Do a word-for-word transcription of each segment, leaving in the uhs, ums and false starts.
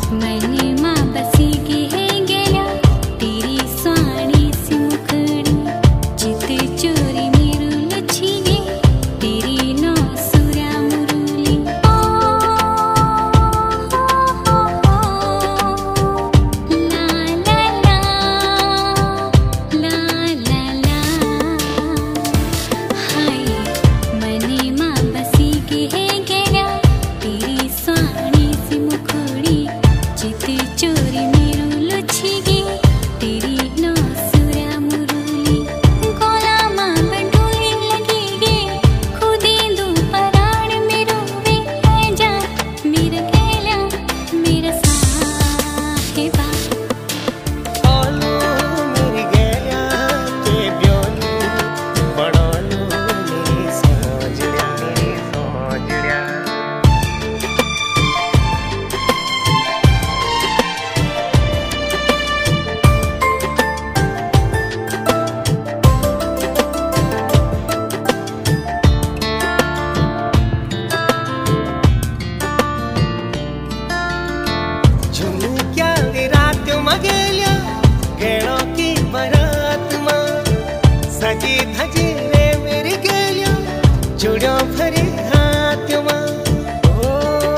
जुड़ो भरे हाथ मां ओ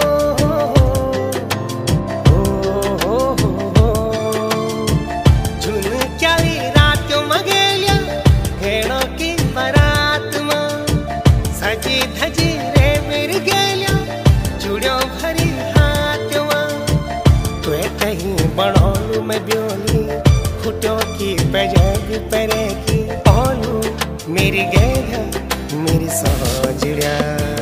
ओ ओ झुन क्याली रात मगेलिया हेणो की बरात मां सजी धजी रे मेरी गेलिया जुड़ो भरे हाथ मां तोए कहीं बड़ोलू में ब्योली फुटो की बजग परे की ओलू मेरी गेलिया मेरी साजड़िया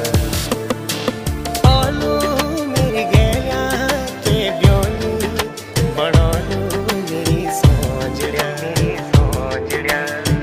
ओलू मेरी गेलिया के ब्योली बड़ोलू मेरी साजड़िया मेरी साजड़िया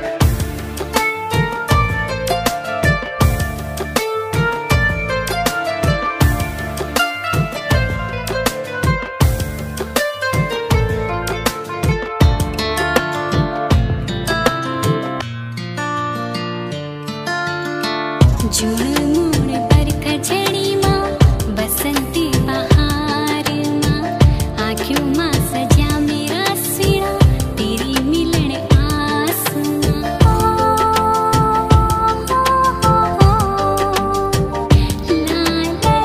जुण मुण बरखा झड़ी मां बसंती बहार मां आँखों मां सजा मेरा सीना तेरी मिलन आस मां ला ला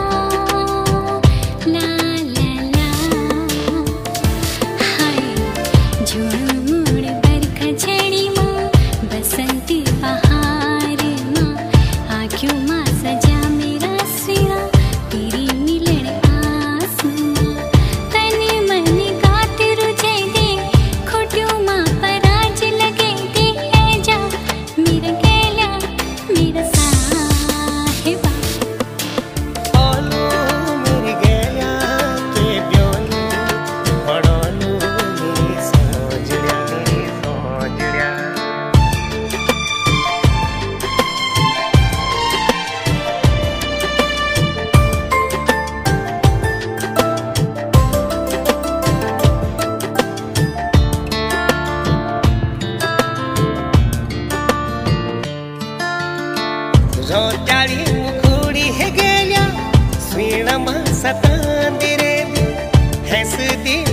ला ला ला हाय जुण मुण बरखा झड़ी मां बसंती बहार मां आँखों मां सजा मेरा सिरा तेरी मिलन आस मां तने मन गात रुझे दे खोटियों मां पराज लगे दे है जा मेरा गेला मेरा साहिबा ओलू मेरी गेलिया के ब्योली बड़ोलू मेरी साजड़िया मेरी साजड़िया रोटाड़ी मुखड़ी है गेलिया स्वीण मां सतांदी रे हैस दी